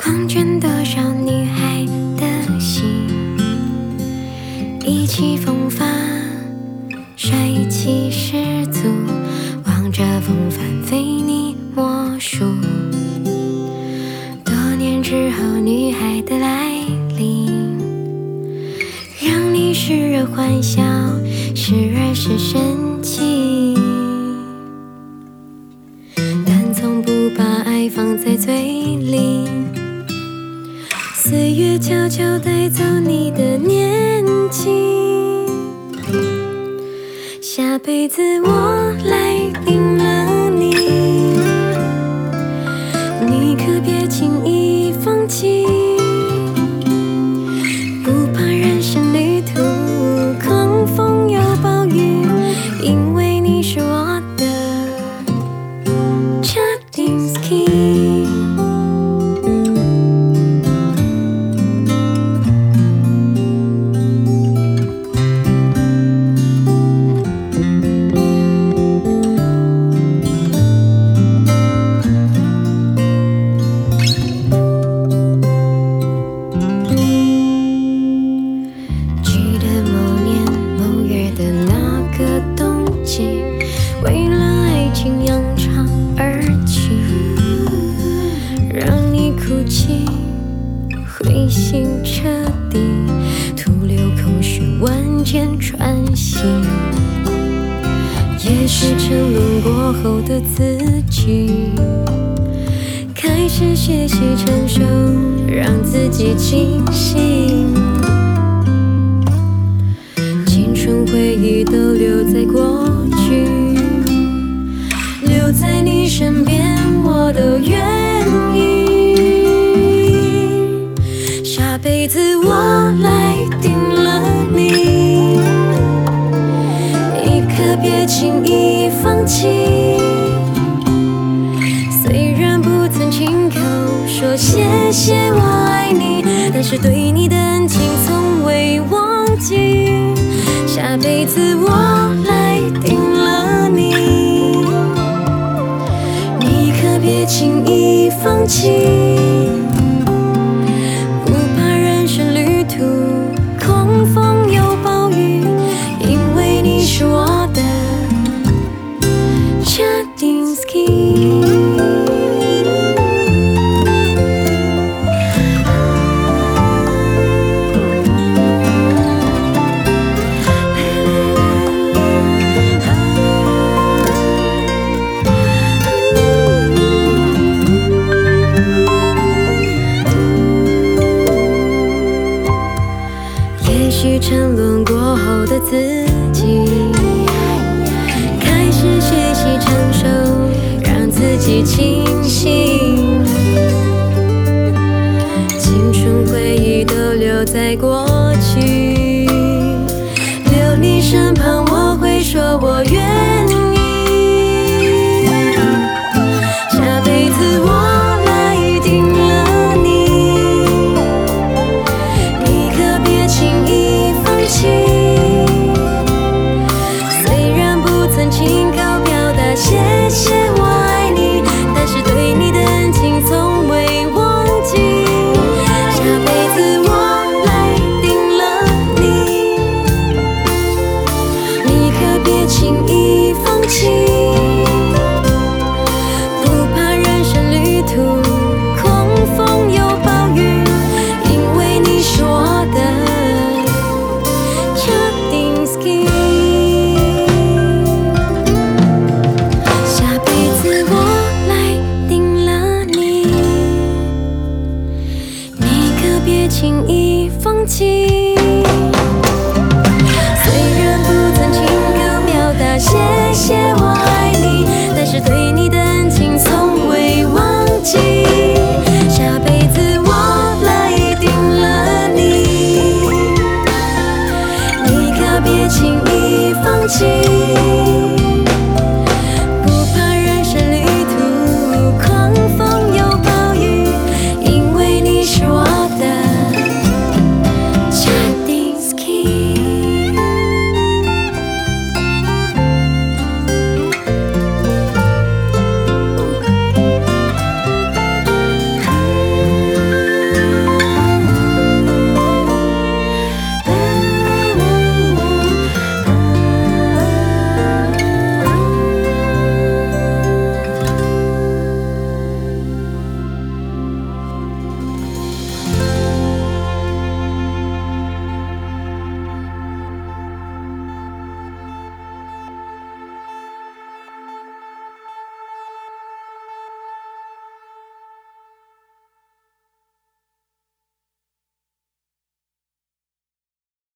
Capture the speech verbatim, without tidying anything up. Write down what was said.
狂卷多少女孩的心，意气风发，帅气十足，望着风帆飞你莫属。多年之后女孩的来临，让你时而欢笑，时而是生气，但从不把爱放在嘴里。岁月悄悄带走你的年纪，下辈子我来定了你，你可别轻易放弃，不怕人生旅途狂风有暴雨，因为你是我的 Chadinsky。为了爱情扬长而去，让你哭泣，灰心彻底，徒留空虚万箭穿心。也是沉沦过后的自己，开始学习成熟，让自己清醒。青春回忆都留在过去，留在你身边我都愿意，下辈子我来定了你，你可别轻易放弃，虽然不曾亲口说谢谢我爱你，但是对你的恩情从未忘记，下辈子我来定了你，别轻易放弃，不怕人生旅途狂风有暴雨，因为你是我的 Chadinsky。沉沦过后的自己，开始学习成熟，让自己清醒。青春回忆都留在过去，留你身旁我会说我愿意，下辈子我来定了你，你可别轻易虽然不曾亲口表达谢谢我爱你，但是对你的恩情从未忘记，下辈子我来定了你，你可别轻易放弃，不怕人生旅途狂风有暴雨，因为你是我的下辈子我来定了你，你可别轻易放弃。